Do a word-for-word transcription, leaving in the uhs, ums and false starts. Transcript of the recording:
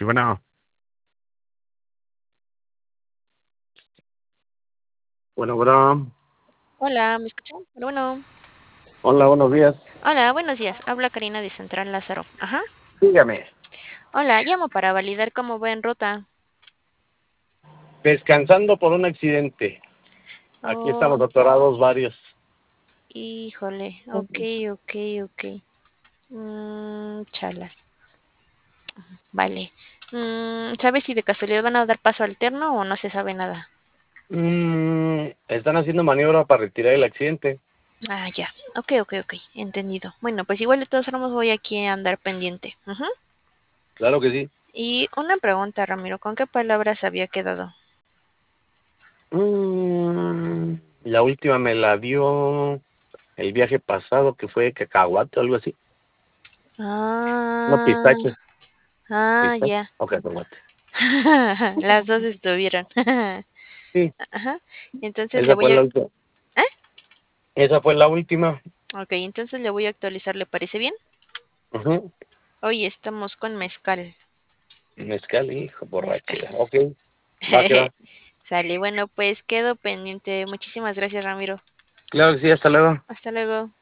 Sí, bueno, bueno, bueno. Hola, ¿me escuchan? Bueno, bueno. Hola, buenos días. Hola, buenos días. Habla Karina de Central Lázaro. Ajá. Dígame. Hola, llamo para validar cómo va en ruta. Descansando por un accidente. Aquí estamos Oh, atorados varios. híjole. Ok, ok, ok. Mm, chalas. Vale. Mm, ¿sabes si de casualidad van a dar paso alterno o no se sabe nada? Mm, están haciendo maniobra para retirar el accidente. Ah, ya. Ok, ok, ok. Entendido. Bueno, pues igual de todas formas voy aquí a andar pendiente. Ujú. Claro que sí. Y una pregunta, Ramiro. ¿Con qué palabras había quedado? Mm, la última me la dio el viaje pasado, que fue cacahuate o algo así. No, Ah, pistache. ah, ¿Pistache ya. o cacahuate? Las dos estuvieron. Sí, Ajá. Entonces le esa fue voy a... la última. ¿Eh? Esa fue la última. Ok, entonces le voy a actualizar, ¿le parece bien? Ujú. Hoy estamos con mezcal. Mezcal, hijo, Mezcal. borrachera. Ok, va que va. Sale, bueno, pues quedo pendiente. Muchísimas gracias, Ramiro. Claro que sí, hasta luego. Hasta luego.